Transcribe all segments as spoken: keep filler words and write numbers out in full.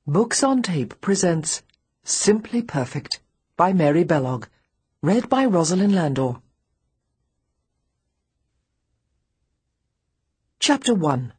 Books on Tape presents Simply Perfect by Mary Belloc, read by Rosalind Landor. Chapter one.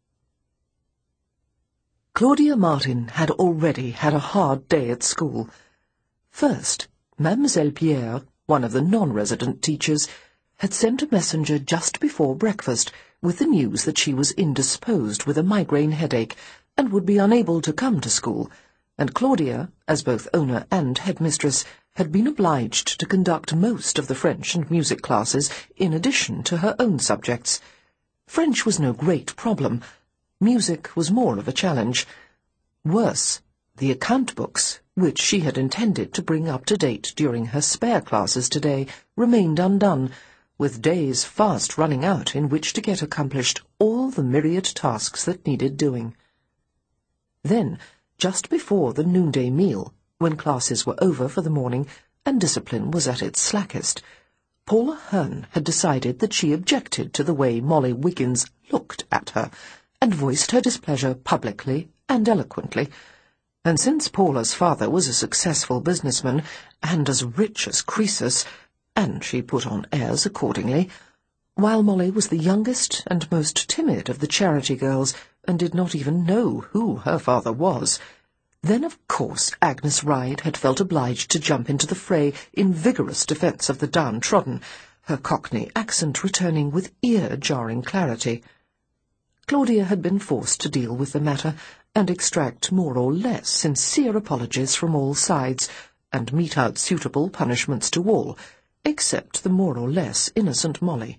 Claudia Martin had already had a hard day at school. First, Mademoiselle Pierre, one of the non-resident teachers, had sent a messenger just before breakfast with the news that she was indisposed with a migraine headache and would be unable to come to school, and Claudia, as both owner and headmistress, had been obliged to conduct most of the French and music classes in addition to her own subjects. French was no great problem. Music was more of a challenge. Worse, the account books, which she had intended to bring up to date during her spare classes today, remained undone, with days fast running out in which to get accomplished all the myriad tasks that needed doing. Then, just before the noonday meal, when classes were over for the morning and discipline was at its slackest, Paula Hearn had decided that she objected to the way Molly Wiggins looked at her, and voiced her displeasure publicly and eloquently. And since Paula's father was a successful businessman, and as rich as Croesus, and she put on airs accordingly, while Molly was the youngest and most timid of the charity girls, and did not even know who her father was, then of course Agnes Ryde had felt obliged to jump into the fray in vigorous defence of the downtrodden, her Cockney accent returning with ear-jarring clarity. Claudia had been forced to deal with the matter, and extract more or less sincere apologies from all sides, and mete out suitable punishments to all, except the more or less innocent Molly.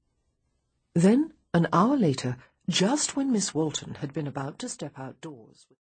Then, an hour later, just when Miss Walton had been about to step outdoors...